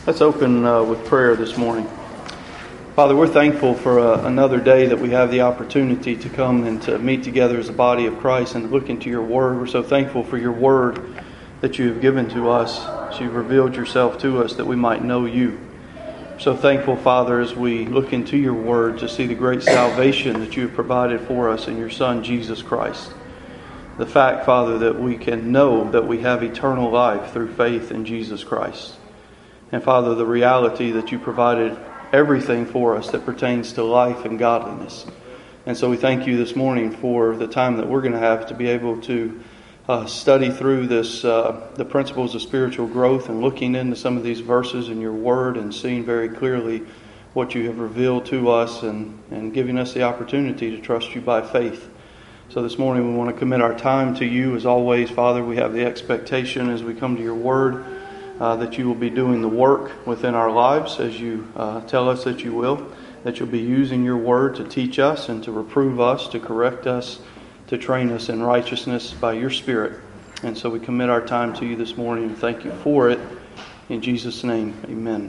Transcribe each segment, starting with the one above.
Let's open with prayer this morning. Father, we're thankful for another day that we have the opportunity to come and to meet together as a body of Christ and look into your Word. We're so thankful for your Word that you have given to us, that you've revealed yourself to us that we might know you. We're so thankful, Father, as we look into your Word to see the great salvation that you have provided for us in your Son, Jesus Christ. The fact, Father, that we can know that we have eternal life through faith in Jesus Christ. And Father, the reality that you provided everything for us that pertains to life and godliness. And so we thank you this morning for the time that we're going to have to be able to study through this, the principles of spiritual growth, and looking into some of these verses in your Word and seeing very clearly what you have revealed to us and giving us the opportunity to trust you by faith. So this morning we want to commit our time to you. As always, Father, we have the expectation as we come to your Word that you will be doing the work within our lives as you tell us that you will, that you'll be using your Word to teach us and to reprove us, to correct us, to train us in righteousness by your Spirit. And so we commit our time to you this morning and thank you for it. In Jesus' name, amen.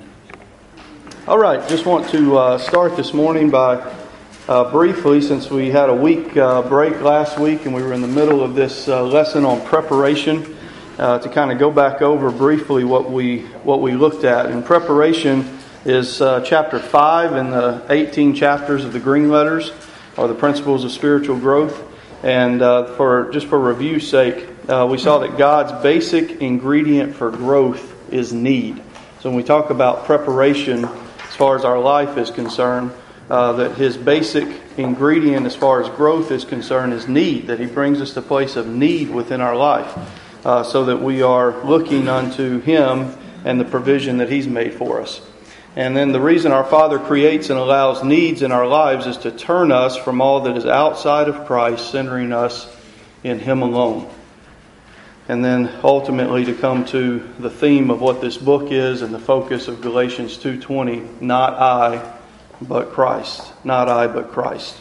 All right, just want to start this morning by briefly, since we had a week break last week and we were in the middle of this lesson on preparation, to kind of go back over briefly what we looked at. And preparation is chapter 5 in the 18 chapters of the green letters, or the principles of spiritual growth. And for review's sake, we saw that God's basic ingredient for growth is need. So when we talk about preparation, as far as our life is concerned, that His basic ingredient as far as growth is concerned is need, that He brings us to a place of need within our life. So that we are looking unto Him and the provision that He's made for us. And then the reason our Father creates and allows needs in our lives is to turn us from all that is outside of Christ, centering us in Him alone. And then ultimately to come to the theme of what this book is and the focus of Galatians 2:20, not I, but Christ. Not I, but Christ.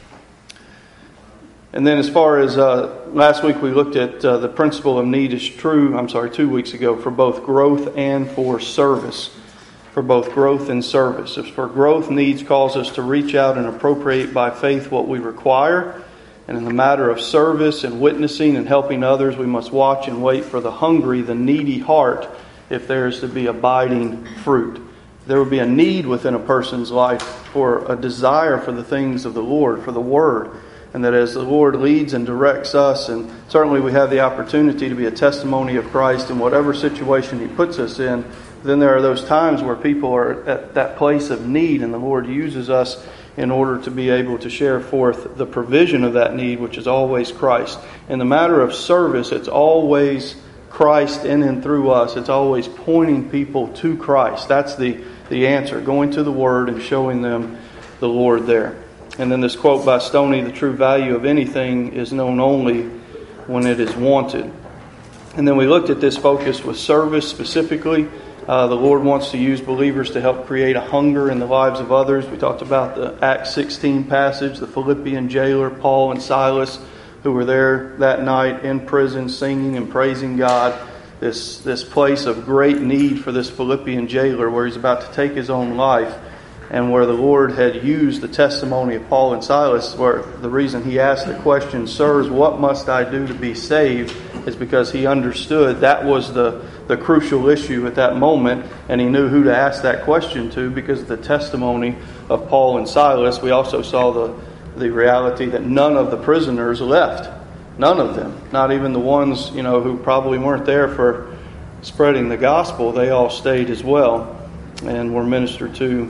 And then as far as last week we looked at the principle of need is true, 2 weeks ago, for both growth and for service. For both growth and service. If for growth, needs cause us to reach out and appropriate by faith what we require. And in the matter of service and witnessing and helping others, we must watch and wait for the hungry, the needy heart, if there is to be abiding fruit. There will be a need within a person's life for a desire for the things of the Lord, for the Word. And that as the Lord leads and directs us, and certainly we have the opportunity to be a testimony of Christ in whatever situation He puts us in, then there are those times where people are at that place of need, and the Lord uses us in order to be able to share forth the provision of that need, which is always Christ. In the matter of service, it's always Christ in and through us. It's always pointing people to Christ. That's the answer, going to the Word and showing them the Lord there. And then this quote by Stoney, the true value of anything is known only when it is wanted. And then we looked at this focus with service specifically. The Lord wants to use believers to help create a hunger in the lives of others. We talked about the Acts 16 passage, the Philippian jailer, Paul and Silas, who were there that night in prison singing and praising God. This place of great need for this Philippian jailer where he's about to take his own life. And where the Lord had used the testimony of Paul and Silas, where the reason he asked the question, "Sirs, what must I do to be saved?" is because he understood that was the crucial issue at that moment, and he knew who to ask that question to because of the testimony of Paul and Silas. We also saw the reality that none of the prisoners left. None of them. Not even the ones, who probably weren't there for spreading the gospel. They all stayed as well and were ministered to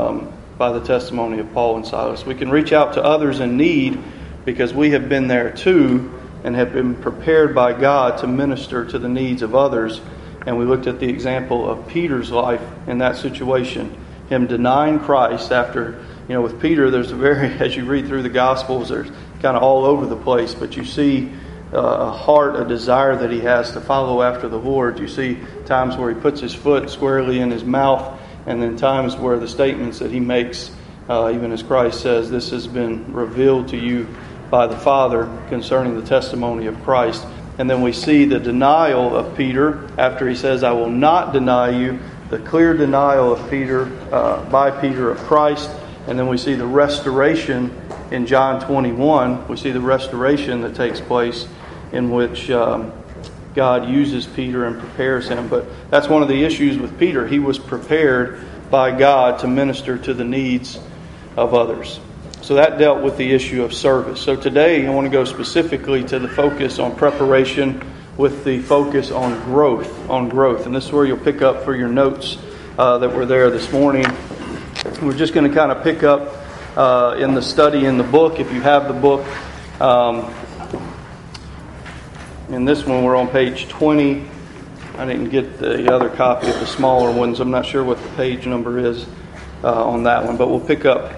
by the testimony of Paul and Silas. We can reach out to others in need because we have been there too and have been prepared by God to minister to the needs of others. And we looked at the example of Peter's life in that situation. Him denying Christ after, with Peter, there's as you read through the Gospels, there's kind of all over the place, but you see a heart, a desire that he has to follow after the Lord. You see times where he puts his foot squarely in his mouth, and then times where the statements that he makes, even as Christ says, this has been revealed to you by the Father concerning the testimony of Christ. And then we see the denial of Peter after he says, I will not deny you, the clear denial of Peter by Peter of Christ, and then we see the restoration in John 21. We see the restoration that takes place in which God uses Peter and prepares him. But that's one of the issues with Peter. He was prepared by God to minister to the needs of others. So that dealt with the issue of service. So today I want to go specifically to the focus on preparation with the focus on growth. And this is where you'll pick up for your notes that were there this morning. We're just going to kind of pick up in the study in the book. If you have the book, in this one we're on page 20. I didn't get the other copy of the smaller ones. I'm not sure what the page number is on that one, but we'll pick up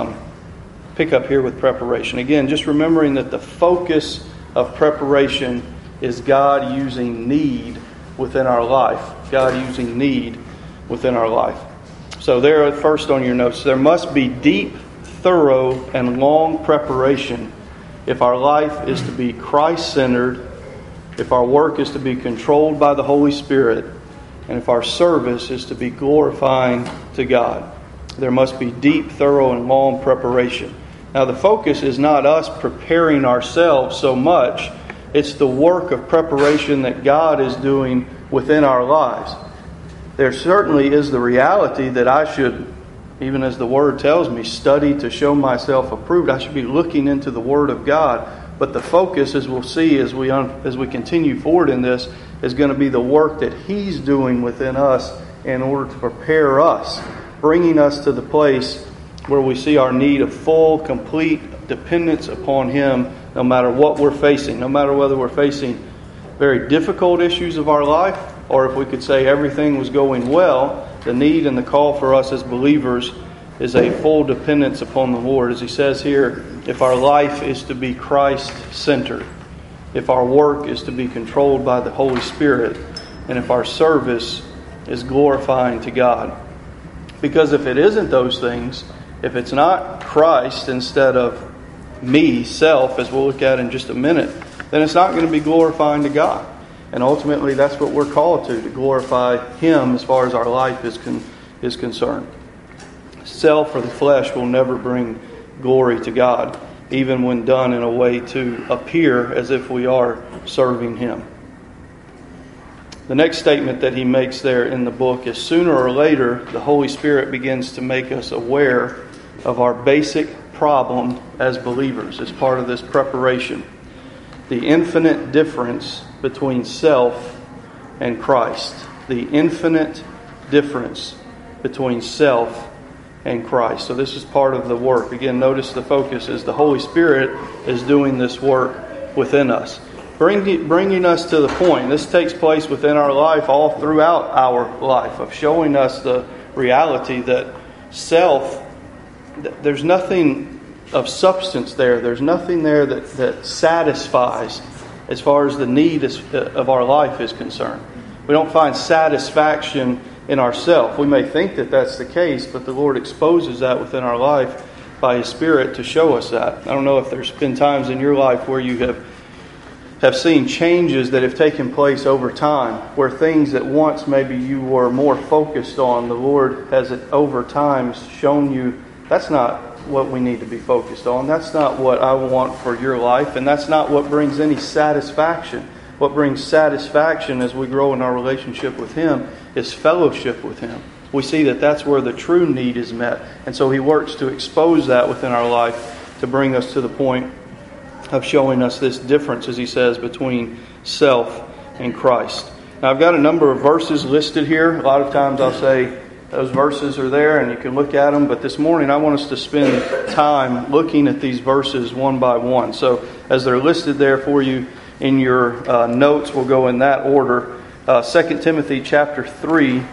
here with preparation. Again, just remembering that the focus of preparation is God using need within our life. God using need within our life. So there, first on your notes, there must be deep, thorough, and long preparation if our life is to be Christ-centered, if our work is to be controlled by the Holy Spirit, and if our service is to be glorifying to God. There must be deep, thorough, and long preparation. Now, the focus is not us preparing ourselves so much. It's the work of preparation that God is doing within our lives. There certainly is the reality that I should, even as the Word tells me, study to show myself approved. I should be looking into the Word of God. But the focus, as we'll see as we continue forward in this, is going to be the work that He's doing within us in order to prepare us, bringing us to the place where we see our need of full, complete dependence upon Him, no matter what we're facing, no matter whether we're facing very difficult issues of our life, or if we could say everything was going well. The need and the call for us as believers is a full dependence upon the Lord. As He says here, if our life is to be Christ-centered, if our work is to be controlled by the Holy Spirit, and if our service is glorifying to God. Because if it isn't those things, if it's not Christ instead of me, self, as we'll look at in just a minute, then it's not going to be glorifying to God. And ultimately, that's what we're called to glorify Him as far as our life is concerned. Self or the flesh will never bring glory to God, even when done in a way to appear as if we are serving Him. The next statement that he makes there in the book is, sooner or later, the Holy Spirit begins to make us aware of our basic problem as believers as part of this preparation. The infinite difference between self and Christ. The infinite difference between self and Christ. So this is part of the work. Again, notice the focus is the Holy Spirit is doing this work within us. Bringing us to the point. This takes place within our life, all throughout our life, of showing us the reality that self, there's nothing of substance there. There's nothing there that satisfies as far as the need of our life is concerned. We don't find satisfaction in ourself. We may think that that's the case, but the Lord exposes that within our life by His Spirit to show us that. I don't know if there's been times in your life where you have seen changes that have taken place over time, where things that once maybe you were more focused on, the Lord has over time shown you that's not what we need to be focused on. That's not what I want for your life, and that's not what brings any satisfaction. What brings satisfaction as we grow in our relationship with Him is fellowship with Him. We see that that's where the true need is met. And so He works to expose that within our life to bring us to the point of showing us this difference, as he says, between self and Christ. Now, I've got a number of verses listed here. A lot of times I'll say those verses are there and you can look at them. But this morning I want us to spend time looking at these verses one by one. So as they're listed there for you in your notes, we'll go in that order. 2 Timothy chapter 3,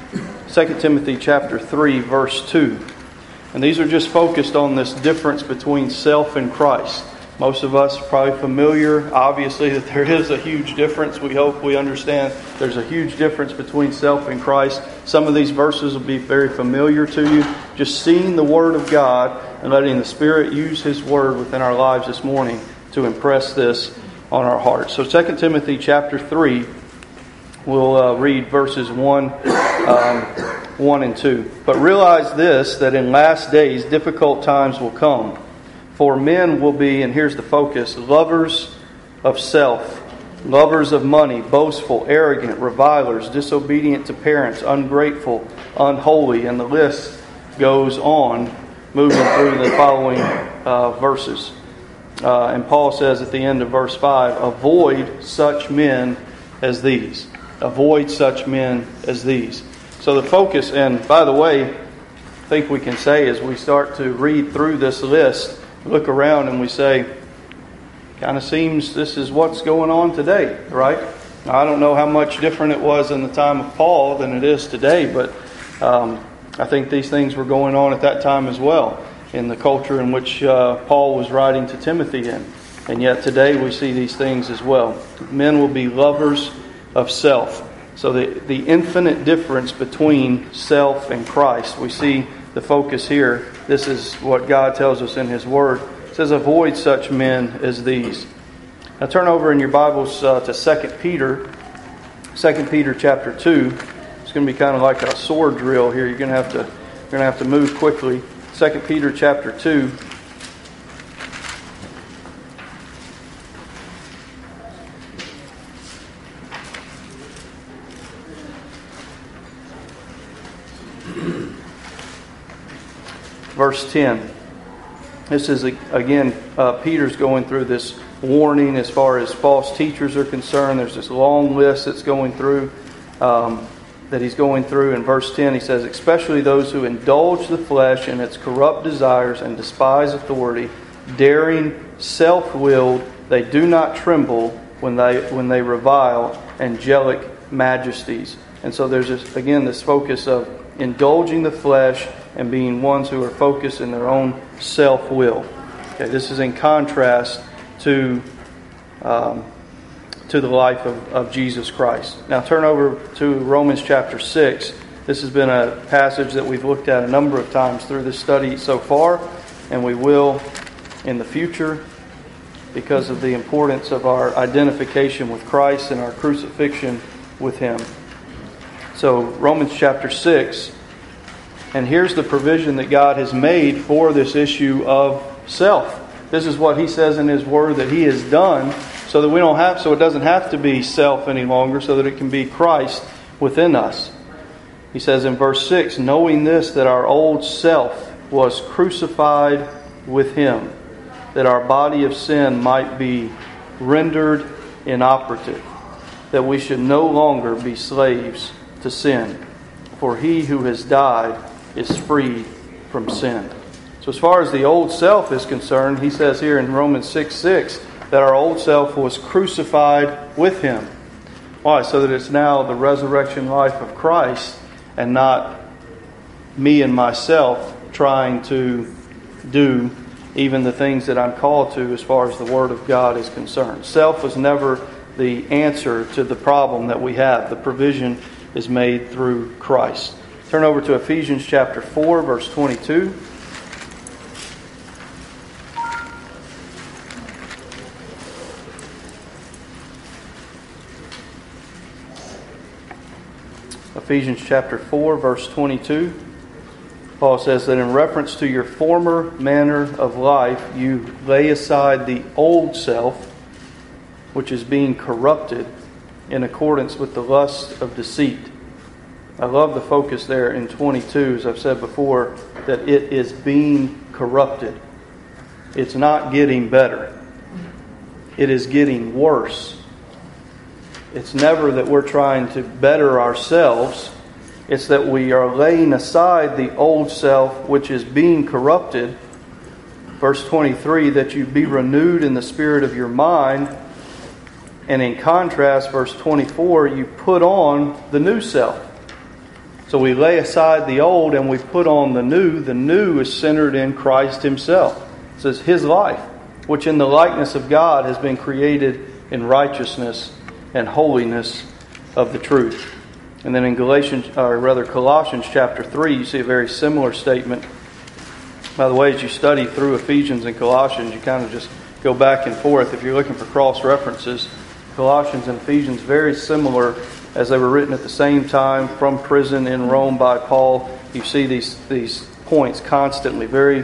verse 2. And these are just focused on this difference between self and Christ. Most of us are probably familiar, obviously, that there is a huge difference. We hope we understand there's a huge difference between self and Christ. Some of these verses will be very familiar to you. Just seeing the Word of God and letting the Spirit use His Word within our lives this morning to impress this on our hearts. So 2 Timothy chapter 3, We'll read verses 1 and 2. But realize this, that in last days difficult times will come. For men will be, and here's the focus, lovers of self, lovers of money, boastful, arrogant, revilers, disobedient to parents, ungrateful, unholy, and the list goes on, moving through the following verses. And Paul says at the end of verse 5, avoid such men as these. Avoid such men as these. So the focus, and by the way, I think we can say as we start to read through this list, look around and we say, kind of seems this is what's going on today, right? Now, I don't know how much different it was in the time of Paul than it is today, but I think these things were going on at that time as well in the culture in which Paul was writing to Timothy in. And yet today we see these things as well. Men will be lovers of self. So the infinite difference between self and Christ, we see the focus here. This is what God tells us in His Word. It says, avoid such men as these. Now turn over in your Bibles to 2 Peter. 2 Peter chapter 2. It's going to be kind of like a sword drill here. You're going to have to move quickly. 2 Peter chapter 2. Verse 10. This is, again, Peter's going through this warning as far as false teachers are concerned. There's this long list that's going through, that he's going through. In verse 10, he says, especially those who indulge the flesh in its corrupt desires and despise authority, daring, self-willed, they do not tremble when they revile angelic majesties. And so there's this focus of indulging the flesh and being ones who are focused in their own self-will. Okay, this is in contrast to the life of Jesus Christ. Now turn over to Romans chapter 6. This has been a passage that we've looked at a number of times through this study so far, and we will in the future because of the importance of our identification with Christ and our crucifixion with Him. So Romans chapter 6, and here's the provision that God has made for this issue of self. This is what He says in His Word that He has done, so that it doesn't have to be self any longer, so that it can be Christ within us. He says in verse 6, knowing this, that our old self was crucified with Him, that our body of sin might be rendered inoperative, that we should no longer be slaves to sin. For he who has died is freed from sin. So as far as the old self is concerned, he says here in Romans 6:6 that our old self was crucified with Him. Why? So that it's now the resurrection life of Christ and not me and myself trying to do even the things that I'm called to as far as the Word of God is concerned. Self was never the answer to the problem that we have. The provision is made through Christ. Turn over to Ephesians chapter 4, verse 22. Ephesians chapter 4, verse 22. Paul says that in reference to your former manner of life, you lay aside the old self, which is being corrupted in accordance with the lust of deceit. I love the focus there in 22, as I've said before, that it is being corrupted. It's not getting better. It is getting worse. It's never that we're trying to better ourselves. It's that we are laying aside the old self, which is being corrupted. Verse 23, that you be renewed in the spirit of your mind. And in contrast, verse 24, you put on the new self. So we lay aside the old and we put on the new. The new is centered in Christ Himself. It says His life, which in the likeness of God has been created in righteousness and holiness of the truth. And then in Colossians chapter 3, you see a very similar statement. By the way, as you study through Ephesians and Colossians, you kind of just go back and forth. If you're looking for cross references, Colossians and Ephesians, very similar as they were written at the same time from prison in Rome by Paul. You see these points constantly, very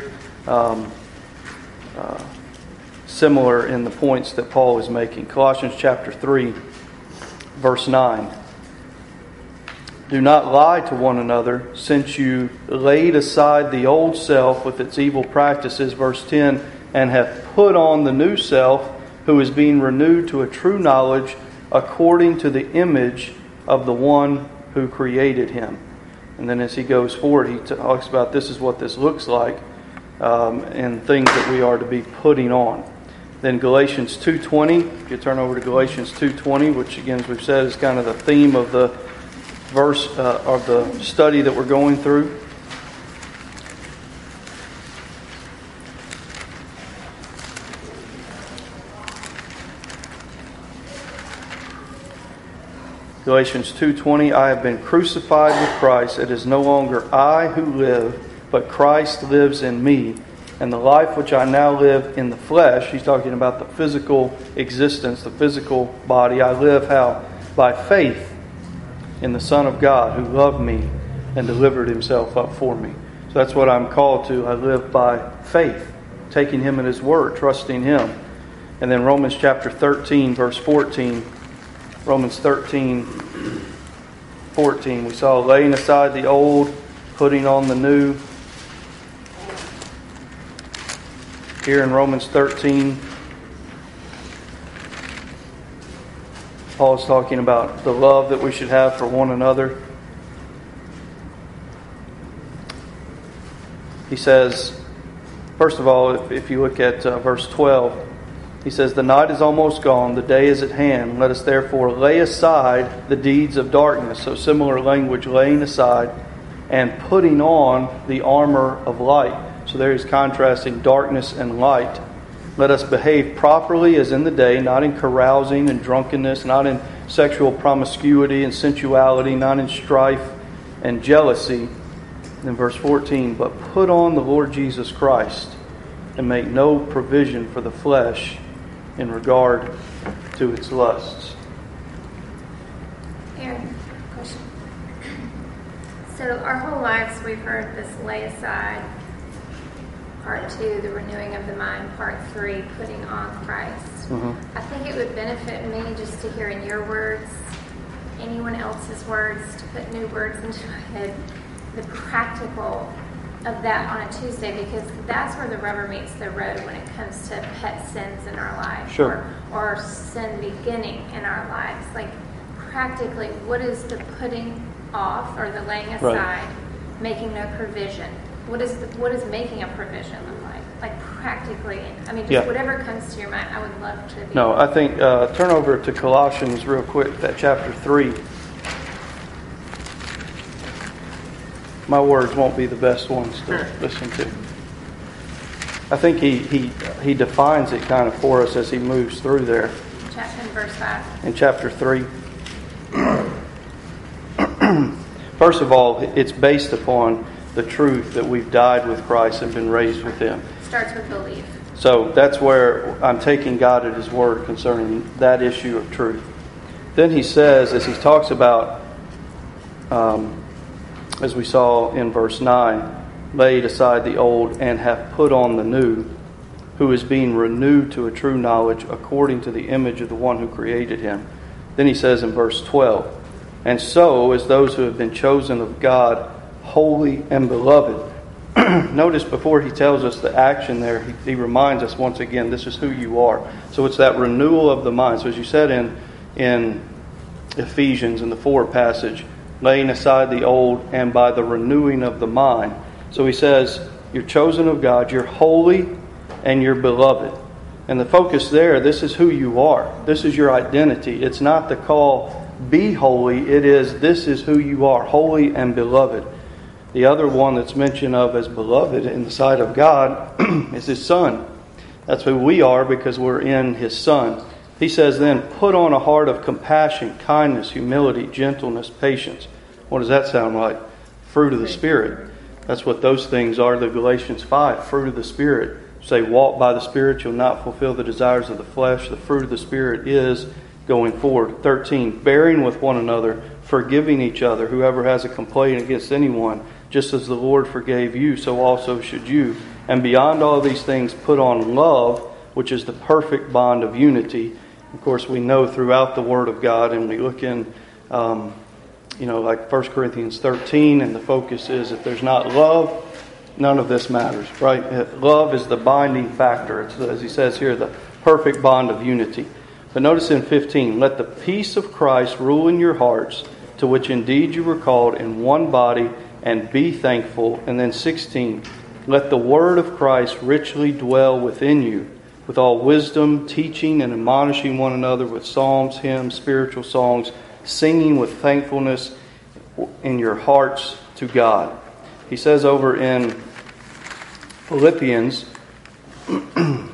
similar in the points that Paul is making. Colossians chapter 3, verse 9. Do not lie to one another, since you laid aside the old self with its evil practices, verse 10, and have put on the new self, who is being renewed to a true knowledge according to the image of the one who created him. And then as he goes forward, he talks about this is what this looks like, and things that we are to be putting on. Then Galatians 2:20, if you turn over to Galatians 2:20, which again, as we've said, is kind of the theme of the verse of the study that we're going through. Galatians 2:20, I have been crucified with Christ. It is no longer I who live, but Christ lives in me. And the life which I now live in the flesh, he's talking about the physical existence, the physical body. I live how? By faith in the Son of God who loved me and delivered himself up for me. So that's what I'm called to. I live by faith, taking him at his word, trusting him. And then Romans chapter 13, verse 14. Romans 13, 14. We saw laying aside the old, putting on the new. Here in Romans 13, Paul is talking about the love that we should have for one another. He says, first of all, if you look at verse 12, he says, the night is almost gone, the day is at hand. Let us therefore lay aside the deeds of darkness. So similar language, laying aside, and putting on the armor of light. So there he's contrasting darkness and light. Let us behave properly as in the day, not in carousing and drunkenness, not in sexual promiscuity and sensuality, not in strife and jealousy. And in verse 14, but put on the Lord Jesus Christ and make no provision for the flesh in regard to its lusts. Aaron, question. So our whole lives we've heard this lay aside. Part 2, the renewing of the mind. Part 3, putting on Christ. I think it would benefit me just to hear in your words, anyone else's words, to put new words into my head, the practical of that on a Tuesday, because that's where the rubber meets the road when it comes to pet sins in our lives. Sure. Or sin beginning in our lives. Like practically, what is the putting off or the laying aside, making no provision? What does making a provision look like? Like practically, I mean, just whatever comes to your mind, I would love to be. No, I think, turn over to Colossians real quick, that chapter 3. My words won't be the best ones to listen to. I think he defines it kind of for us as he moves through there. Chapter in verse 5. In chapter 3. First of all, it's based upon the truth that we've died with Christ and been raised with him. Starts with belief. So that's where I'm taking God at his word concerning that issue of truth. Then he says, as he talks about, as we saw in verse 9, laid aside the old and have put on the new, who is being renewed to a true knowledge according to the image of the one who created him. Then he says in verse 12, and so as those who have been chosen of God, holy and beloved. Notice before he tells us the action there, he reminds us once again, this is who you are. So it's that renewal of the mind. So as you said in Ephesians, in the 4 passage, laying aside the old and by the renewing of the mind. So he says, you're chosen of God, you're holy and you're beloved. And the focus there, this is who you are. This is your identity. It's not the call, be holy. It is, this is who you are, holy and beloved. The other one that's mentioned of as beloved in the sight of God is his Son. That's who we are because we're in his Son. He says then, put on a heart of compassion, kindness, humility, gentleness, patience. What does that sound like? Fruit of the Spirit. That's what those things are. The Galatians 5, fruit of the Spirit. Say, walk by the Spirit, you'll not fulfill the desires of the flesh. The fruit of the Spirit is going forward. 13, bearing with one another, forgiving each other, whoever has a complaint against anyone, just as the Lord forgave you, so also should you. And beyond all these things, put on love, which is the perfect bond of unity. Of course, we know throughout the Word of God, and we look in, like 1 Corinthians 13, and the focus is if there's not love, none of this matters, right? Love is the binding factor. It's, as he says here, the perfect bond of unity. But notice in 15, let the peace of Christ rule in your hearts, to which indeed you were called in one body, and be thankful. And then 16, let the word of Christ richly dwell within you, with all wisdom, teaching and admonishing one another with psalms, hymns, spiritual songs, singing with thankfulness in your hearts to God. He says over in Philippians, in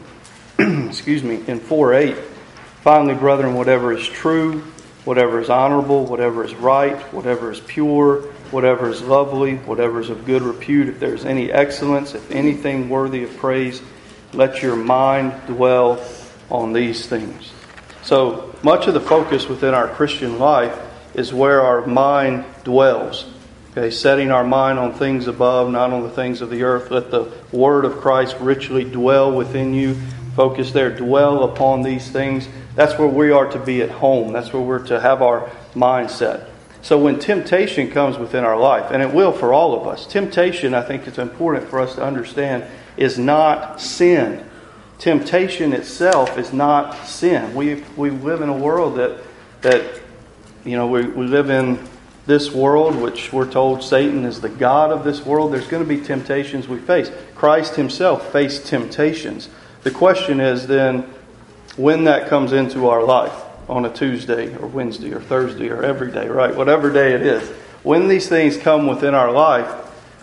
4:8, finally, brethren, whatever is true, whatever is honorable, whatever is right, whatever is pure, whatever is lovely, whatever is of good repute, if there is any excellence, if anything worthy of praise, let your mind dwell on these things. So much of the focus within our Christian life is where our mind dwells. Okay, setting our mind on things above, not on the things of the earth. Let the word of Christ richly dwell within you. Focus there. Dwell upon these things. That's where we are to be at home. That's where we're to have our mindset. So when temptation comes within our life, and it will for all of us, temptation, I think it's important for us to understand, is not sin. Temptation itself is not sin. We live in a world that we live in this world, which we're told Satan is the god of this world. There's going to be temptations we face. Christ himself faced temptations. The question is then, when that comes into our life, on a Tuesday or Wednesday or Thursday or every day, right? Whatever day it is. When these things come within our life,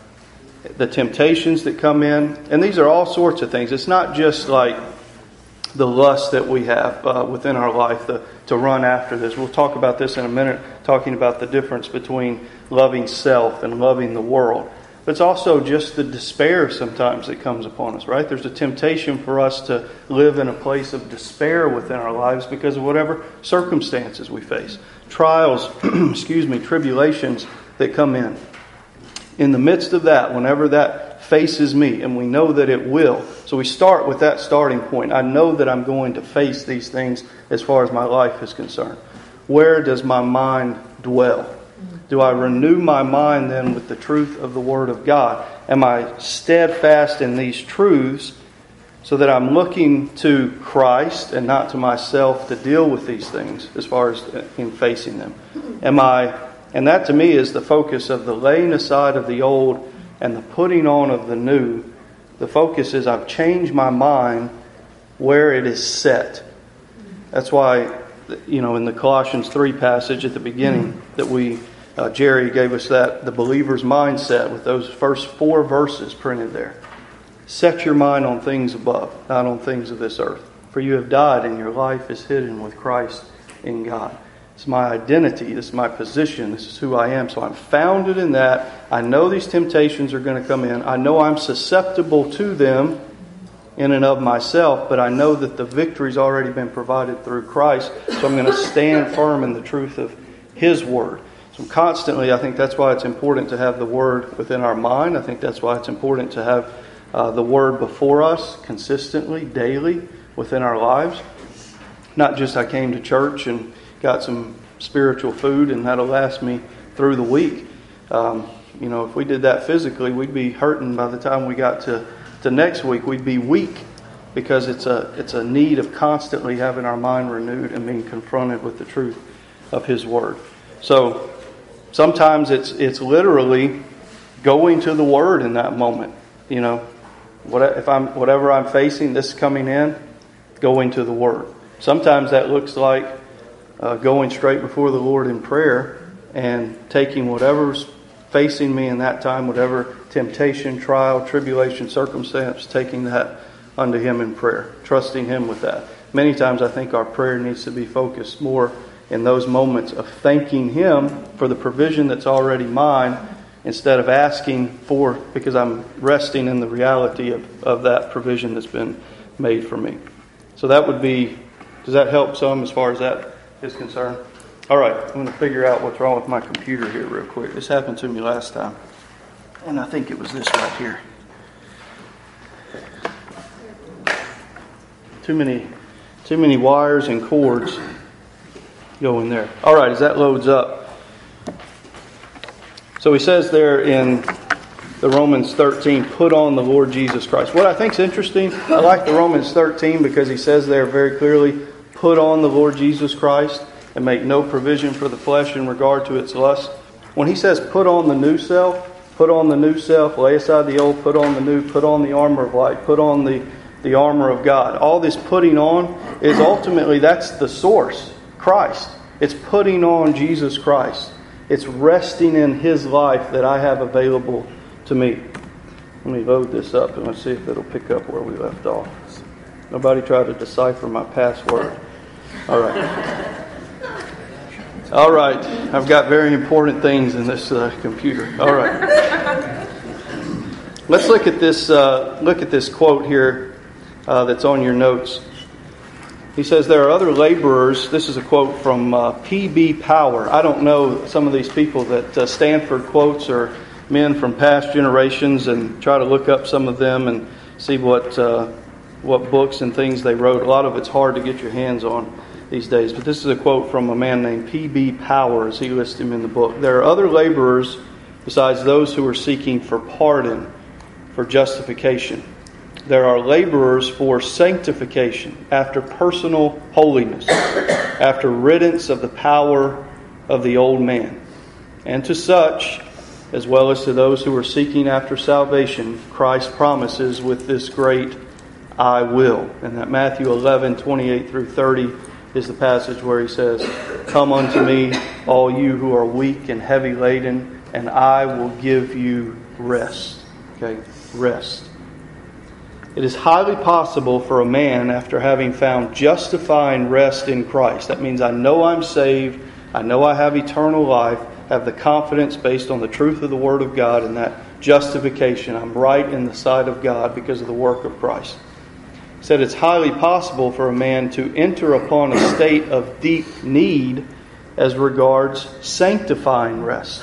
the temptations that come in, and these are all sorts of things. It's not just like the lust that we have within our life to run after this. We'll talk about this in a minute, talking about the difference between loving self and loving the world. But it's also just the despair sometimes that comes upon us, right? There's a temptation for us to live in a place of despair within our lives because of whatever circumstances we face. Trials, tribulations that come in. In the midst of that, whenever that faces me, and we know that it will. So we start with that starting point. I know that I'm going to face these things as far as my life is concerned. Where does my mind dwell? Do I renew my mind then with the truth of the Word of God? Am I steadfast in these truths so that I'm looking to Christ and not to myself to deal with these things as far as in facing them? And that to me is the focus of the laying aside of the old and the putting on of the new. The focus is I've changed my mind where it is set. That's why, in the Colossians 3 passage at the beginning that Jerry gave us the believer's mindset with those first 4 verses printed there. Set your mind on things above, not on things of this earth. For you have died and your life is hidden with Christ in God. It's my identity. This is my position. This is who I am. So I'm founded in that. I know these temptations are going to come in. I know I'm susceptible to them in and of myself, but I know that the victory's already been provided through Christ. So I'm going to stand firm in the truth of His Word. So constantly, I think that's why it's important to have the Word within our mind. I think that's why it's important to have the Word before us consistently, daily, within our lives. Not just I came to church and got some spiritual food and that'll last me through the week. If we did that physically, we'd be hurting by the time we got to next week. We'd be weak because it's a need of constantly having our mind renewed and being confronted with the truth of His Word. So sometimes it's literally going to the Word in that moment. Whatever I'm facing, this coming in, going to the Word. Sometimes that looks like going straight before the Lord in prayer and taking whatever's facing me in that time, whatever temptation, trial, tribulation, circumstance, taking that unto Him in prayer, trusting Him with that. Many times I think our prayer needs to be focused more in those moments of thanking Him for the provision that's already mine instead of asking for, because I'm resting in the reality of that provision that's been made for me. So that would be, does that help some as far as that his concern. All right, I'm going to figure out what's wrong with my computer here real quick. This happened to me last time, and I think it was this right here. Too many wires and cords go in there. All right, as that loads up. So he says there in the Romans 13, put on the Lord Jesus Christ. What I think is interesting, I like the Romans 13 because he says there very clearly, put on the Lord Jesus Christ and make no provision for the flesh in regard to its lust. When he says put on the new self, lay aside the old, put on the new, put on the armor of light, put on the armor of God. All this putting on is ultimately, that's the source, Christ. It's putting on Jesus Christ. It's resting in His life that I have available to me. Let me load this up and let's see if it'll pick up where we left off. Nobody try to decipher my password. All right. All right. I've got very important things in this computer. All right. Let's look at this quote here that's on your notes. He says there are other laborers. This is a quote from P.B. Power. I don't know some of these people that Stanford quotes or men from past generations, and try to look up some of them and see what books and things they wrote. A lot of it's hard to get your hands on these days. But this is a quote from a man named P.B. Power, as he lists him in the book. There are other laborers besides those who are seeking for pardon, for justification. There are laborers for sanctification, after personal holiness, after riddance of the power of the old man. And to such, as well as to those who are seeking after salvation, Christ promises with this great I will. And that Matthew 11:28 through 30 is the passage where he says, come unto me, all you who are weak and heavy laden, and I will give you rest. Okay, rest. It is highly possible for a man, after having found justifying rest in Christ, that means I know I'm saved, I know I have eternal life, have the confidence based on the truth of the Word of God and that justification. I'm right in the sight of God because of the work of Christ. He said it's highly possible for a man to enter upon a state of deep need as regards sanctifying rest,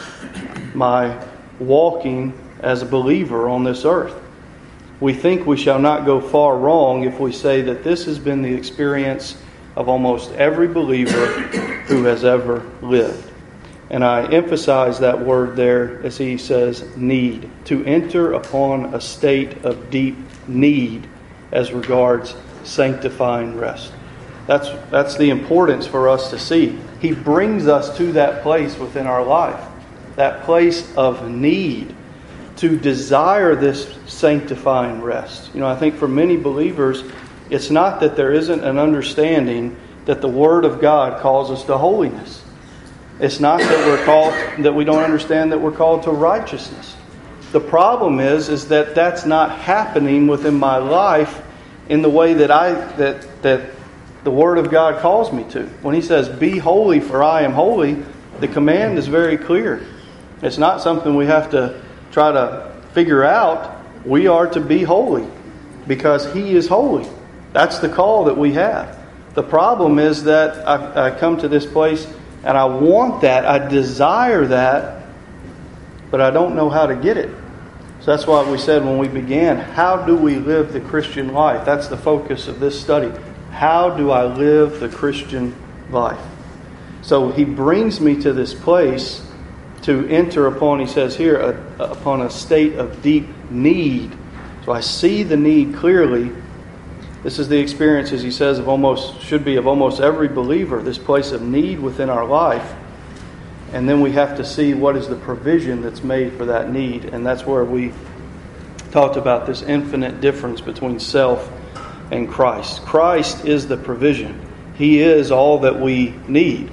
my walking as a believer on this earth. We think we shall not go far wrong if we say that this has been the experience of almost every believer who has ever lived. And I emphasize that word there as he says, need. To enter upon a state of deep need as regards sanctifying rest. That's the importance for us to see. He brings us to that place within our life. That place of need. To desire this sanctifying rest. You know, I think for many believers, it's not that there isn't an understanding that the Word of God calls us to holiness. It's not that we don't understand that we're called to righteousness. The problem is that that's not happening within my life in the way that the Word of God calls me to. When He says, "Be holy, for I am holy," the command is very clear. It's not something we have to try to figure out. We are to be holy because He is holy. That's the call that we have. The problem is that I come to this place and I want that, I desire that, but I don't know how to get it. So that's why we said when we began, how do we live the Christian life? That's the focus of this study. How do I live the Christian life? So he brings me to this place to enter upon, he says here, upon a state of deep need. So I see the need clearly. This is the experience, as he says, of almost every believer, this place of need within our life. And then we have to see what is the provision that's made for that need. And that's where we talked about this infinite difference between self and Christ. Christ is the provision. He is all that we need.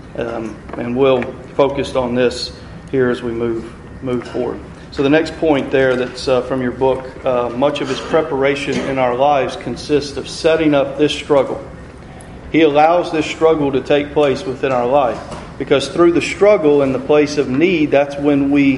And we'll focus on this here as we move forward. So the next point there that's from your book, much of His preparation in our lives consists of setting up this struggle. He allows this struggle to take place within our life. Because through the struggle in the place of need, that's when we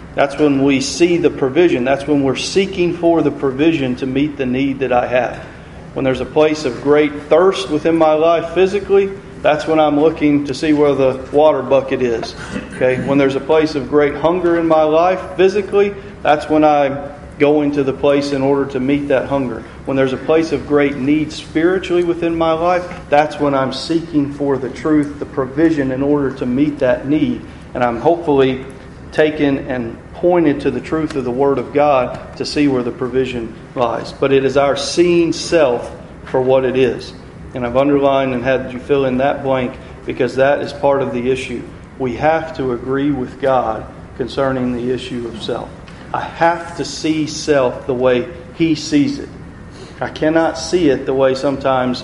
see the provision. That's when we're seeking for the provision to meet the need that I have. When there's a place of great thirst within my life physically, that's when I'm looking to see where the water bucket is. Okay? When there's a place of great hunger in my life physically, that's when I'm going to the place in order to meet that hunger. When there's a place of great need spiritually within my life, that's when I'm seeking for the truth, the provision in order to meet that need. And I'm hopefully taken and pointed to the truth of the Word of God to see where the provision lies. But it is our seeing self for what it is. And I've underlined and had you fill in that blank because that is part of the issue. We have to agree with God concerning the issue of self. I have to see self the way He sees it. I cannot see it the way sometimes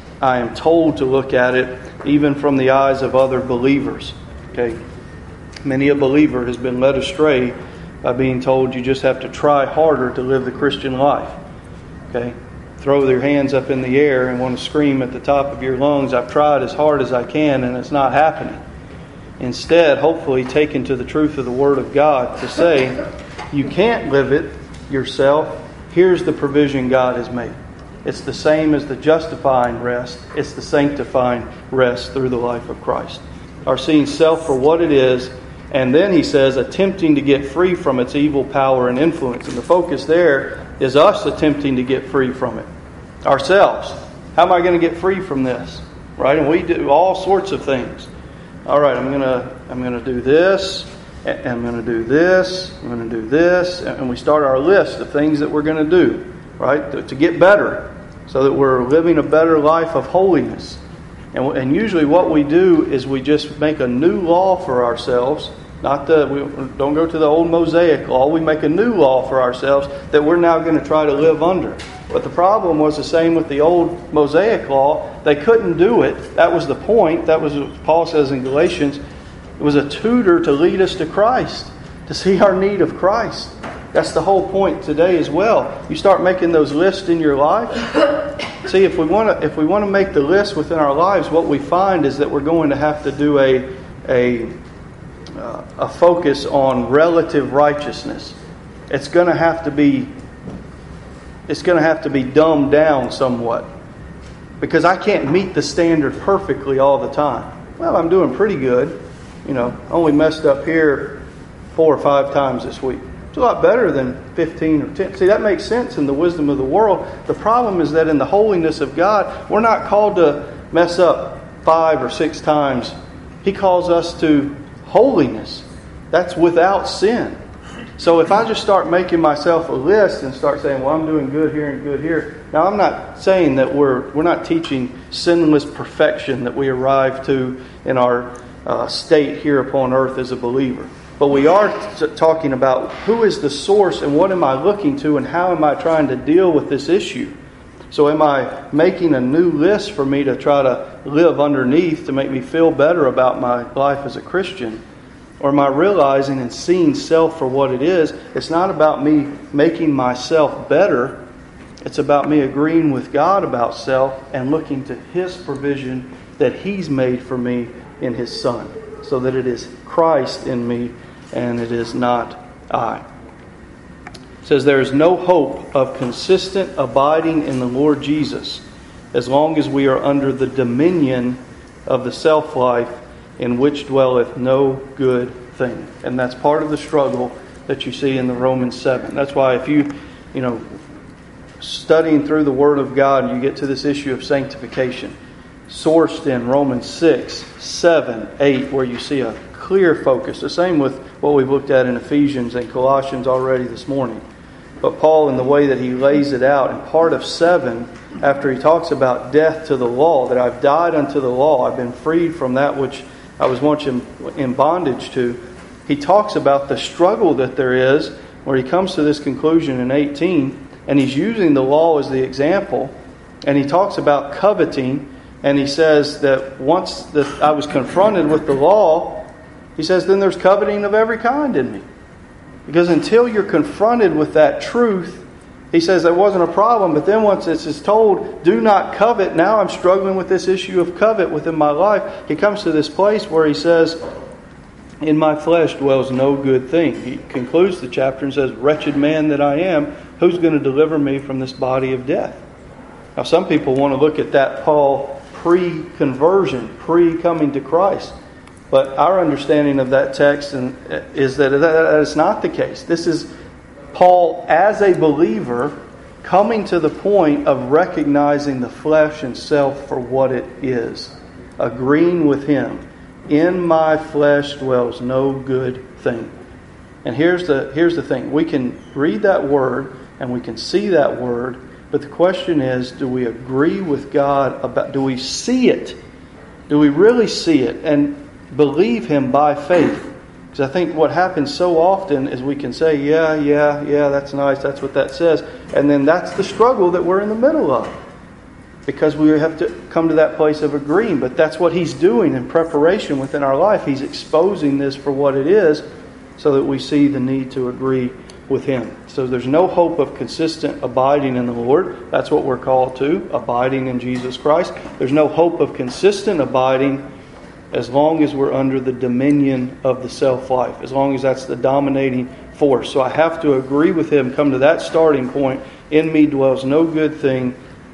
I am told to look at it, even from the eyes of other believers. Okay? Many a believer has been led astray by being told you just have to try harder to live the Christian life. Okay? Throw their hands up in the air and want to scream at the top of your lungs, I've tried as hard as I can and it's not happening. Instead, hopefully taken to the truth of the Word of God to say, you can't live it yourself. Here's the provision God has made. It's the same as the justifying rest. It's the sanctifying rest through the life of Christ. Our seeing self for what it is, and then he says, attempting to get free from its evil power and influence. And the focus there is us attempting to get free from it. Ourselves. How am I going to get free from this? Right? And we do all sorts of things. All right, I'm going to do this. I'm going to do this, I'm going to do this, and we start our list of things that we're going to do, right, to get better, so that we're living a better life of holiness. And usually what we do is we just make a new law for ourselves, we don't go to the old Mosaic law, we make a new law for ourselves that we're now going to try to live under. But the problem was the same with the old Mosaic law. They couldn't do it. That was the point. That was what Paul says in Galatians. It was a tutor to lead us to Christ, to see our need of Christ. That's the whole point today as well. You start making those lists in your life. See, if we want to make the list within our lives, what we find is that we're going to have to do a focus on relative righteousness. It's going to have to be dumbed down somewhat, because I can't meet the standard perfectly all the time. Well, I'm doing pretty good. Only messed up here 4 or 5 times this week. It's a lot better than 15 or 10. See, that makes sense in the wisdom of the world. The problem is that in the holiness of God, we're not called to mess up 5 or 6 times. He calls us to holiness. That's without sin. So if I just start making myself a list and start saying, well, I'm doing good here and good here. Now, I'm not saying that we're not teaching sinless perfection that we arrive to in our state here upon earth as a believer. But we are talking about who is the source and what am I looking to and how am I trying to deal with this issue. So am I making a new list for me to try to live underneath to make me feel better about my life as a Christian? Or am I realizing and seeing self for what it is? It's not about me making myself better. It's about me agreeing with God about self and looking to His provision that He's made for me in His Son, so that it is Christ in me and it is not I. It says there is no hope of consistent abiding in the Lord Jesus as long as we are under the dominion of the self-life in which dwelleth no good thing. And that's part of the struggle that you see in the Romans 7. That's why if you studying through the Word of God, you get to this issue of sanctification, sourced in Romans 6, 7, 8, where you see a clear focus. The same with what we've looked at in Ephesians and Colossians already this morning. But Paul, in the way that he lays it out, in part of 7, after he talks about death to the law, that I've died unto the law, I've been freed from that which I was once in bondage to, he talks about the struggle that there is, where he comes to this conclusion in 18, and he's using the law as the example, and he talks about coveting, and he says that once that I was confronted with the law, he says, then there's coveting of every kind in me. Because until you're confronted with that truth, he says there wasn't a problem, but then once it's told, do not covet, now I'm struggling with this issue of covet within my life. He comes to this place where he says, in my flesh dwells no good thing. He concludes the chapter and says, wretched man that I am, who's going to deliver me from this body of death? Now some people want to look at that Paul pre-conversion, pre-coming to Christ. But our understanding of that text is that is not the case. This is Paul, as a believer, coming to the point of recognizing the flesh and self for what it is. Agreeing with him. In my flesh dwells no good thing. And here's the thing. We can read that word and we can see that word, but the question is, do we agree with God do we see it? Do we really see it and believe him by faith? Because I think what happens so often is we can say, yeah, that's nice, that's what that says. And then that's the struggle that we're in the middle of. Because we have to come to that place of agreeing. But that's what he's doing in preparation within our life. He's exposing this for what it is so that we see the need to agree with him. So there's no hope of consistent abiding in the Lord. That's what we're called to, abiding in Jesus Christ. There's no hope of consistent abiding as long as we're under the dominion of the self-life, as long as that's the dominating force. So I have to agree with him, come to that starting point. In me dwells no good thing.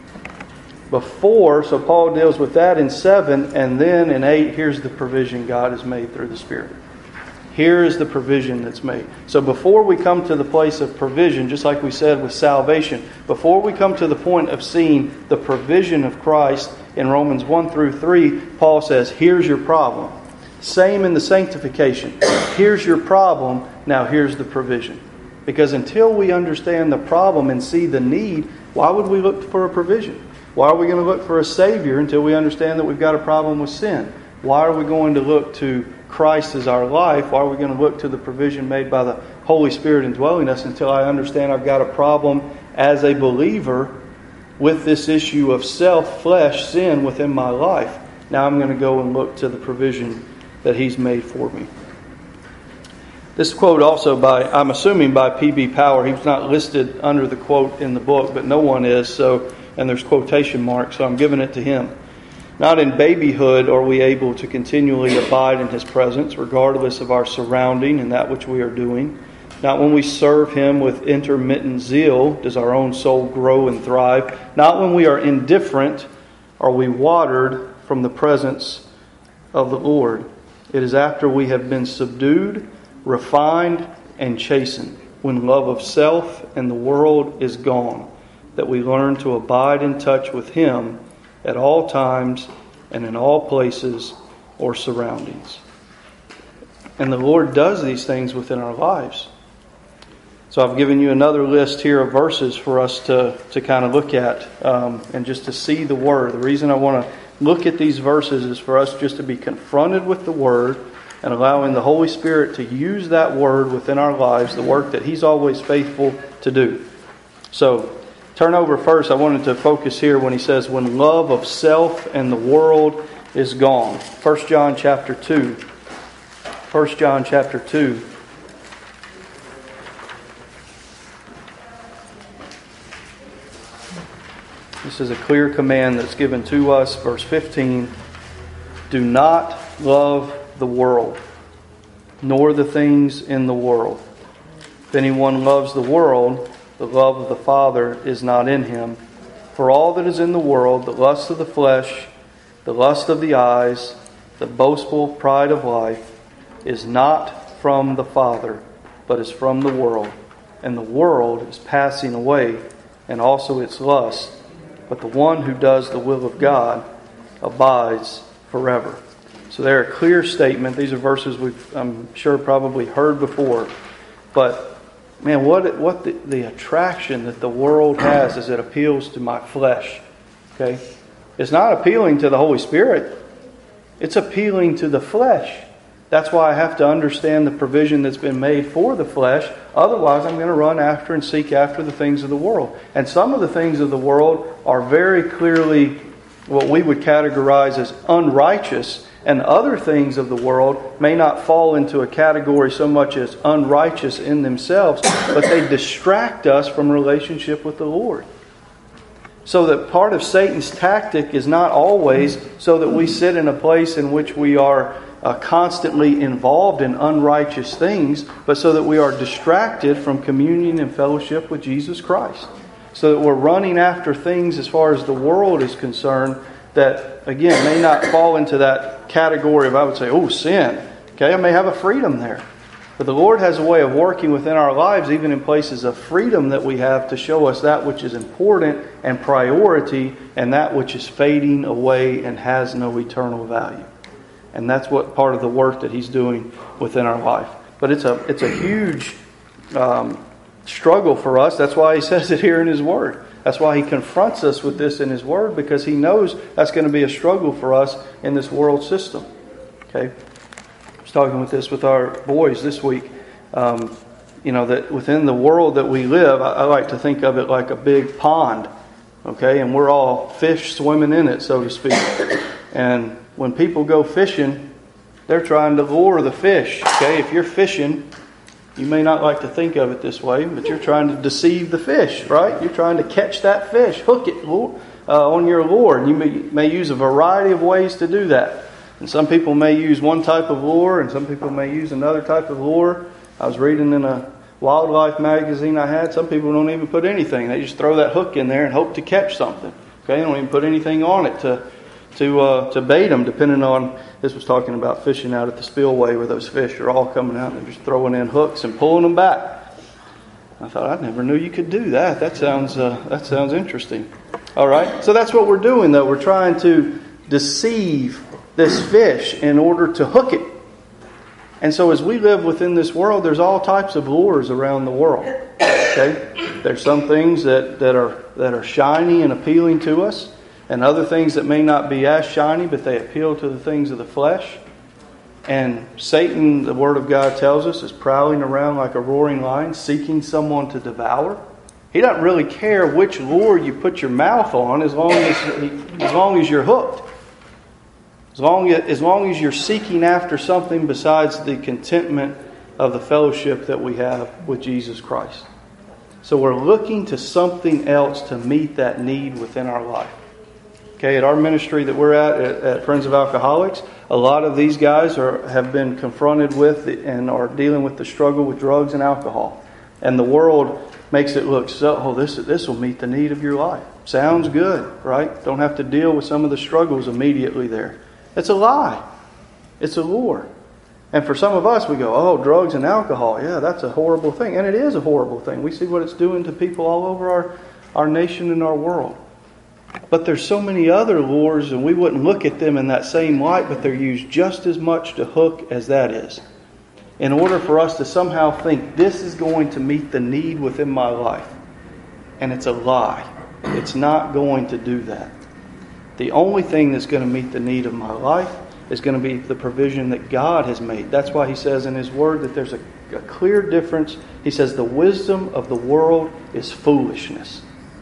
So Paul deals with that in 7, and then in 8, here's the provision God has made through the Spirit. Here is the provision that's made. So before we come to the place of provision, just like we said with salvation, before we come to the point of seeing the provision of Christ in Romans 1 through 3, Paul says, here's your problem. Same in the sanctification. Here's your problem, now here's the provision. Because until we understand the problem and see the need, why would we look for a provision? Why are we going to look for a Savior until we understand that we've got a problem with sin? Why are we going to look to Christ as our life? Why are we going to look to the provision made by the Holy Spirit indwelling us until I understand I've got a problem as a believer with this issue of self, flesh, sin within my life? Now I'm going to go and look to the provision that He's made for me. This quote also I'm assuming by P.B. Power. He's not listed under the quote in the book, but no one is, and there's quotation marks, so I'm giving it to him. Not in babyhood are we able to continually abide in His presence, regardless of our surrounding and that which we are doing. Not when we serve Him with intermittent zeal does our own soul grow and thrive. Not when we are indifferent are we watered from the presence of the Lord. It is after we have been subdued, refined, and chastened, when love of self and the world is gone, that we learn to abide in touch with Him at all times and in all places or surroundings. And the Lord does these things within our lives. So I've given you another list here of verses for us to kind of look at and just to see the Word. The reason I want to look at these verses is for us just to be confronted with the Word and allowing the Holy Spirit to use that Word within our lives, the work that He's always faithful to do. So turn over first. I wanted to focus here when he says, when love of self and the world is gone. 1 John chapter 2. 1 John chapter 2. This is a clear command that's given to us. Verse 15. Do not love the world, nor the things in the world. If anyone loves the world, the love of the Father is not in him. For all that is in the world, the lust of the flesh, the lust of the eyes, the boastful pride of life, is not from the Father, but is from the world. And the world is passing away, and also its lust. But the one who does the will of God abides forever. So they're a clear statement. These are verses we've, I'm sure, probably heard before. But man, what the attraction that the world has is it appeals to my flesh. Okay? It's not appealing to the Holy Spirit. It's appealing to the flesh. That's why I have to understand the provision that's been made for the flesh. Otherwise, I'm going to run after and seek after the things of the world. And some of the things of the world are very clearly what we would categorize as unrighteous. And other things of the world may not fall into a category so much as unrighteous in themselves, but they distract us from relationship with the Lord. So that part of Satan's tactic is not always so that we sit in a place in which we are constantly involved in unrighteous things, but so that we are distracted from communion and fellowship with Jesus Christ. So that we're running after things as far as the world is concerned, that, again, may not fall into that category of, I would say, sin. Okay, I may have a freedom there. But the Lord has a way of working within our lives, even in places of freedom that we have, to show us that which is important and priority, and that which is fading away and has no eternal value. And that's what part of the work that He's doing within our life. But it's a huge struggle for us. That's why He says it here in His Word. That's why He confronts us with this in His Word, because He knows that's going to be a struggle for us in this world system. Okay? I was talking with our boys this week. That within the world that we live, I like to think of it like a big pond. Okay? And we're all fish swimming in it, so to speak. And when people go fishing, they're trying to lure the fish. Okay? If you're fishing, you may not like to think of it this way, but you're trying to deceive the fish, right? You're trying to catch that fish, hook it on your lure. And you may use a variety of ways to do that. And some people may use one type of lure, and some people may use another type of lure. I was reading in a wildlife magazine I had, some people don't even put anything. They just throw that hook in there and hope to catch something. Okay, they don't even put anything on it to bait them, depending on, this was talking about fishing out at the spillway where those fish are all coming out and they're just throwing in hooks and pulling them back. I thought, I never knew you could do that. That sounds interesting. All right, so that's what we're doing, though. We're trying to deceive this fish in order to hook it. And so as we live within this world, there's all types of lures around the world. Okay? There's some things that are shiny and appealing to us, and other things that may not be as shiny, but they appeal to the things of the flesh. And Satan, the Word of God tells us, is prowling around like a roaring lion, seeking someone to devour. He doesn't really care which lure you put your mouth on, as long as you're hooked. As long as you're seeking after something besides the contentment of the fellowship that we have with Jesus Christ. So we're looking to something else to meet that need within our life. Okay, at our ministry that we're at Friends of Alcoholics, a lot of these guys have been confronted with and are dealing with the struggle with drugs and alcohol. And the world makes it look this will meet the need of your life. Sounds good, right? Don't have to deal with some of the struggles immediately there. It's a lie. It's a lure. And for some of us, we go, drugs and alcohol, yeah, that's a horrible thing. And it is a horrible thing. We see what it's doing to people all over our nation and our world. But there's so many other lures, and we wouldn't look at them in that same light, but they're used just as much to hook as that is. In order for us to somehow think this is going to meet the need within my life. And it's a lie. It's not going to do that. The only thing that's going to meet the need of my life is going to be the provision that God has made. That's why He says in His Word that there's a clear difference. He says the wisdom of the world is foolishness.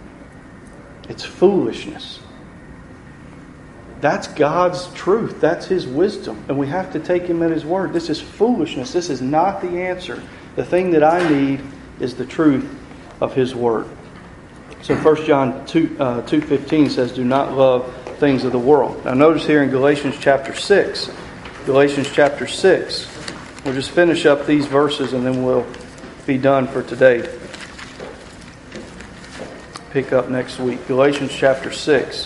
It's foolishness. That's God's truth. That's His wisdom. And we have to take Him at His Word. This is foolishness. This is not the answer. The thing that I need is the truth of His Word. So 1 John 2:15 says, do not love things of the world. Now notice here in Galatians chapter 6. Galatians chapter 6. We'll just finish up these verses and then we'll be done for today. Pick up next week. Galatians chapter 6.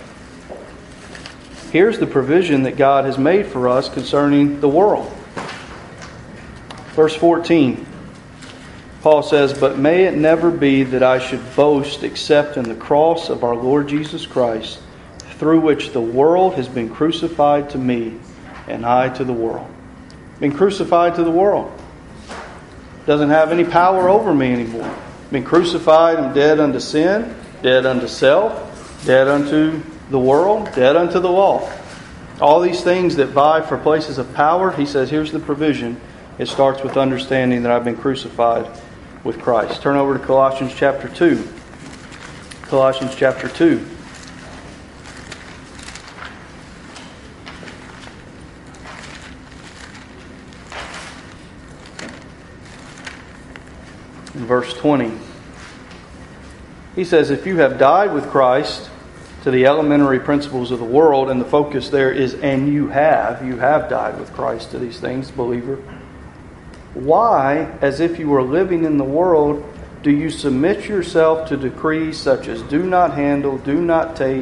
Here's the provision that God has made for us concerning the world. Verse 14. Paul says, but may it never be that I should boast except in the cross of our Lord Jesus Christ, through which the world has been crucified to me, and I to the world. Been crucified to the world. Doesn't have any power over me anymore. Been crucified, I'm dead unto sin, dead unto self, dead unto the world, dead unto the law. All these things that vie for places of power, he says, here's the provision. It starts with understanding that I've been crucified with Christ. Turn over to Colossians chapter 2. Colossians chapter 2. In verse 20. He says, if you have died with Christ to the elementary principles of the world, and the focus there is, and you have died with Christ to these things, believer. Why, as if you were living in the world, do you submit yourself to decrees such as do not handle, do not taste,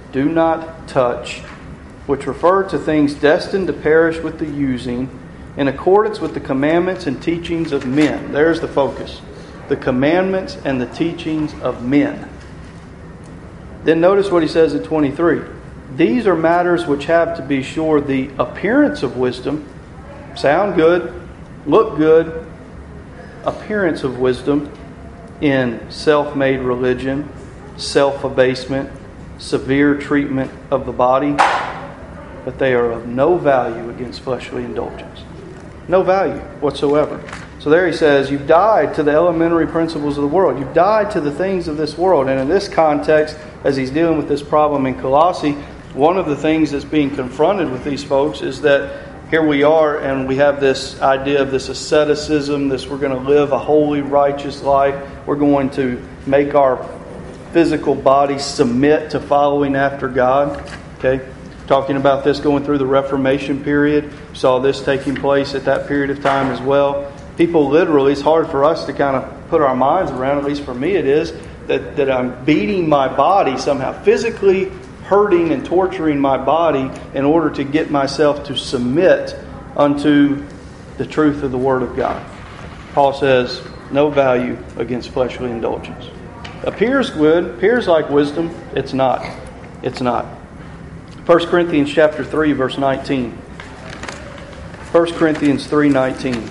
do not touch, which refer to things destined to perish with the using, in accordance with the commandments and teachings of men. There's the focus. The commandments and the teachings of men. Then notice what he says in 23. These are matters which have, to be sure, the appearance of wisdom. Sound good, look good, appearance of wisdom in self-made religion, self-abasement, severe treatment of the body, but they are of no value against fleshly indulgence. No value whatsoever. So there he says, you've died to the elementary principles of the world. You've died to the things of this world. And in this context, as he's dealing with this problem in Colossae, one of the things that's being confronted with these folks is that here we are and we have this idea of this asceticism, this we're going to live a holy, righteous life. We're going to make our physical body submit to following after God. Okay? Talking about this going through the Reformation period. Saw this taking place at that period of time as well. People literally, it's hard for us to kind of put our minds around, at least for me it is, that I'm beating my body somehow, physically hurting and torturing my body in order to get myself to submit unto the truth of the Word of God. Paul says, no value against fleshly indulgence. Appears good, appears like wisdom. It's not. It's not. 1 Corinthians chapter 3, verse 19. 1 Corinthians 3:19.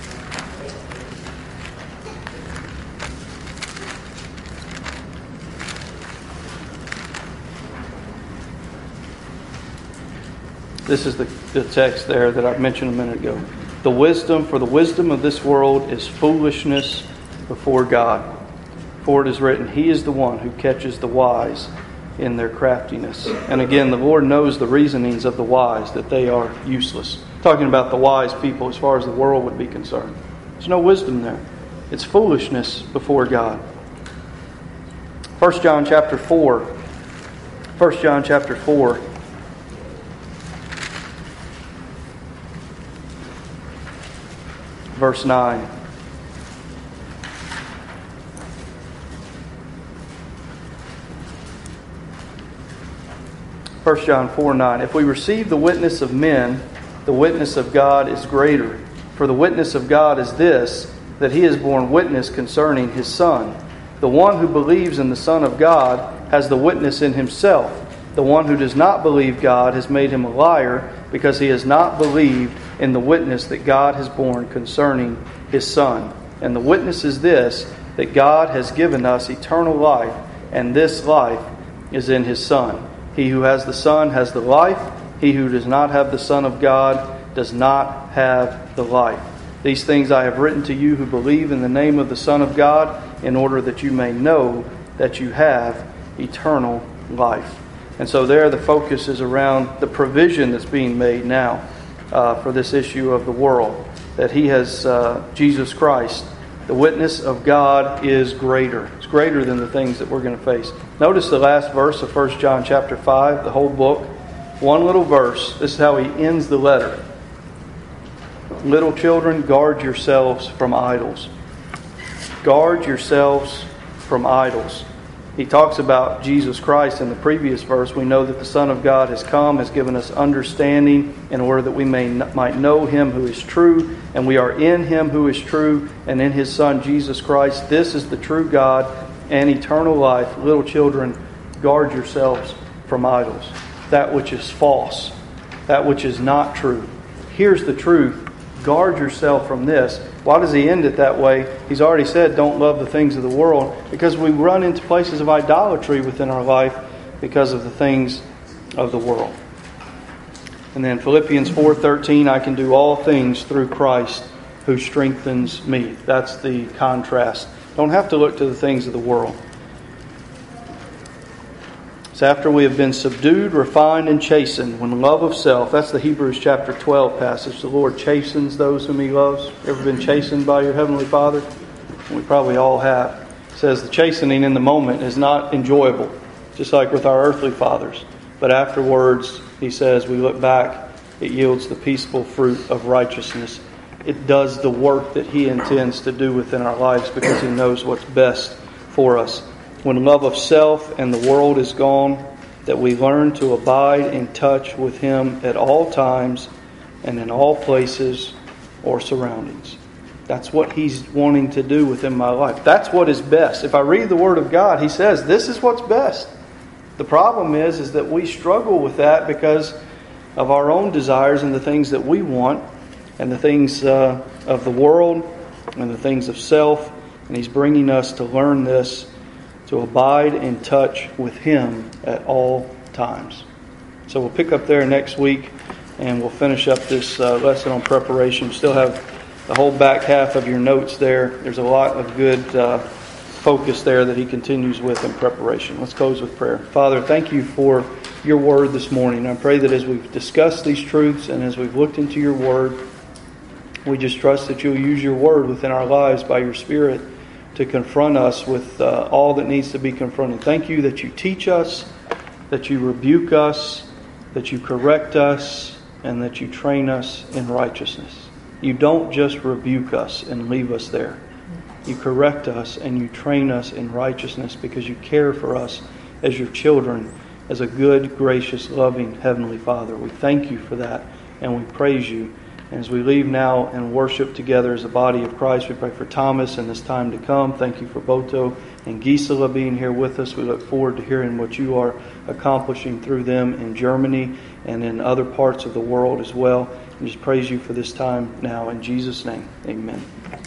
This is the text there that I mentioned a minute ago. The wisdom of this world is foolishness before God. For it is written, He is the one who catches the wise in their craftiness. And again, the Lord knows the reasonings of the wise, that they are useless. Talking about the wise people as far as the world would be concerned. There's no wisdom there. It's foolishness before God. 1 John chapter 4. 1 John chapter 4. Verse 9. 1 John 4:9. If we receive the witness of men, the witness of God is greater. For the witness of God is this, that He has borne witness concerning His Son. The one who believes in the Son of God has the witness in himself. The one who does not believe God has made him a liar, because he has not believed in the witness that God has borne concerning His Son. And the witness is this, that God has given us eternal life, and this life is in His Son. He who has the Son has the life. He who does not have the Son of God does not have the life. These things I have written to you who believe in the name of the Son of God, in order that you may know that you have eternal life. And so there the focus is around the provision that's being made now for this issue of the world. That He has, Jesus Christ, the witness of God is greater. It's greater than the things that we're going to face. Notice the last verse of 1 John chapter 5, the whole book. One little verse. This is how he ends the letter. Little children, guard yourselves from idols. Guard yourselves from idols. He talks about Jesus Christ in the previous verse. We know that the Son of God has come, has given us understanding in order that we might know Him who is true. And we are in Him who is true and in His Son Jesus Christ. This is the true God and eternal life. Little children, guard yourselves from idols. That which is false. That which is not true. Here's the truth. Guard yourself from this. Why does he end it that way? He's already said don't love the things of the world, because we run into places of idolatry within our life because of the things of the world. And then Philippians 4:13, I can do all things through Christ who strengthens me. That's the contrast. Don't have to look to the things of the world. So after we have been subdued, refined, and chastened, when love of self, that's the Hebrews chapter 12 passage. The Lord chastens those whom He loves. Ever been chastened by your Heavenly Father? We probably all have. It says the chastening in the moment is not enjoyable, just like with our earthly fathers. But afterwards, He says, we look back, it yields the peaceful fruit of righteousness. It does the work that He intends to do within our lives because He knows what's best for us. When love of self and the world is gone, that we learn to abide in touch with Him at all times and in all places or surroundings. That's what He's wanting to do within my life. That's what is best. If I read the Word of God, He says this is what's best. The problem is that we struggle with that because of our own desires and the things that we want and the things of the world and the things of self. And He's bringing us to learn this, to abide in touch with Him at all times. So we'll pick up there next week and we'll finish up this lesson on preparation. Still have the whole back half of your notes there. There's a lot of good focus there that he continues with in preparation. Let's close with prayer. Father, thank you for your word this morning. I pray that as we've discussed these truths and as we've looked into your word, we just trust that you'll use your word within our lives by your Spirit to confront us with all that needs to be confronted. Thank you that you teach us, that you rebuke us, that you correct us, and that you train us in righteousness. You don't just rebuke us and leave us there. You correct us and you train us in righteousness because you care for us as your children, as a good, gracious, loving Heavenly Father. We thank you for that and we praise you. And as we leave now and worship together as a body of Christ, we pray for Thomas in this time to come. Thank you for Boto and Gisela being here with us. We look forward to hearing what you are accomplishing through them in Germany and in other parts of the world as well. And just praise you for this time now. In Jesus' name, amen.